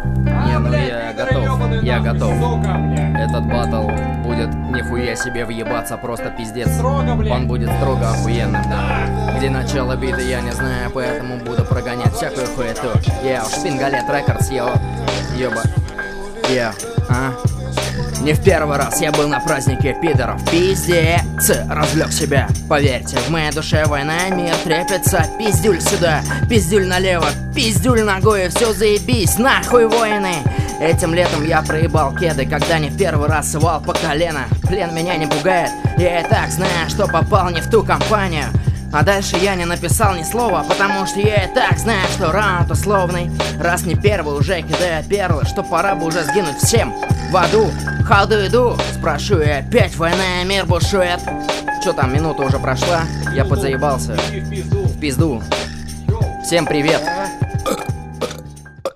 Не, ну я готов. Этот батл будет нихуя себе въебаться, просто пиздец. Он будет строго охуенным. Где начало биты, я не знаю, поэтому буду прогонять всякую хуету. Шпингалет Рекордс, ёба. Не в первый раз я был на празднике пидоров. Пиздец, развлек себя. Поверьте, в моей душе война, мир трепется. Пиздюль сюда, пиздюль налево, пиздюль ногой, все заебись, нахуй воины. Этим летом я проебал кеды, когда не в первый раз сывал по колено. Плен меня не пугает, я и так знаю, что попал не в ту компанию. А дальше я не написал ни слова, потому что я и так знаю, что раунд условный. Раз не первый, уже кидаю перлы, что пора бы уже сгинуть всем в аду. Ходу иду, спрошу и опять война и мир бушует. Чё там, минута уже прошла, я подзаебался. В пизду. Всем привет.